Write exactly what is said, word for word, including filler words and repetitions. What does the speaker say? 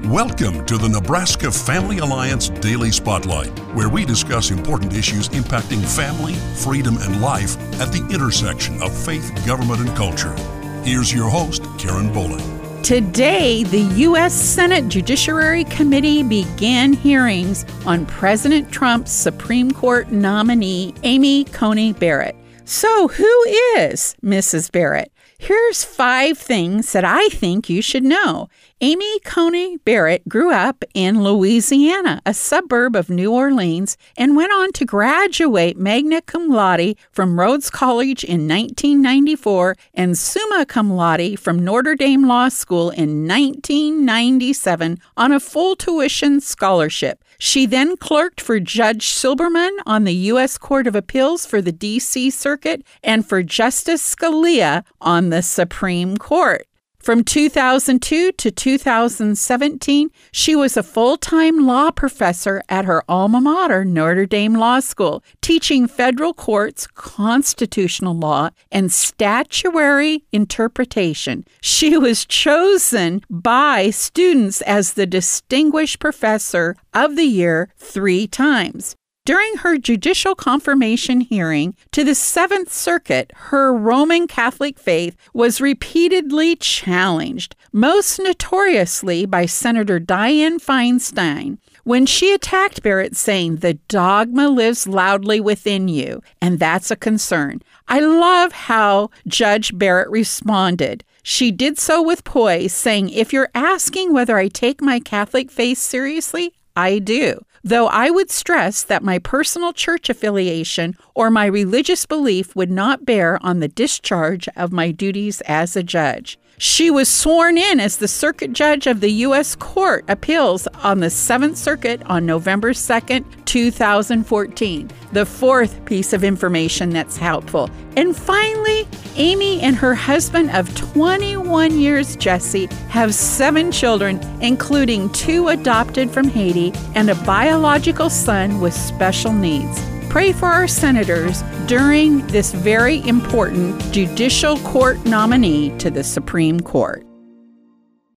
Welcome to the Nebraska Family Alliance Daily Spotlight, where we discuss important issues impacting family, freedom, and life at the intersection of faith, government, and culture. Here's your host, Karen Bowling. Today, the U S Senate Judiciary Committee began hearings on President Trump's Supreme Court nominee, Amy Coney Barrett. So who is Missus Barrett? Here's five things that I think you should know. Amy Coney Barrett grew up in Louisiana, a suburb of New Orleans, and went on to graduate magna cum laude from Rhodes College in nineteen ninety-four and summa cum laude from Notre Dame Law School in nineteen ninety-seven on a full tuition scholarship. She then clerked for Judge Silberman on the U S Court of Appeals for the D C Circuit and for Justice Scalia on the Supreme Court. From two thousand two to two thousand seventeen, she was a full-time law professor at her alma mater, Notre Dame Law School, teaching federal courts constitutional law and statutory interpretation. She was chosen by students as the Distinguished Professor of the Year three times. During her judicial confirmation hearing to the Seventh Circuit, her Roman Catholic faith was repeatedly challenged, most notoriously by Senator Dianne Feinstein, when she attacked Barrett, saying, "The dogma lives loudly within you, and that's a concern." I love how Judge Barrett responded. She did so with poise, saying, "If you're asking whether I take my Catholic faith seriously, I do. Though I would stress that my personal church affiliation or my religious belief would not bear on the discharge of my duties as a judge." She was sworn in as the circuit judge of the U S Court Appeals on the Seventh Circuit on November second, two thousand fourteen. The fourth piece of information that's helpful. And finally, Amy and her husband of twenty-one years, Jesse, have seven children, including two adopted from Haiti and a biological son with special needs. Pray for our senators during this very important judicial court nominee to the Supreme Court.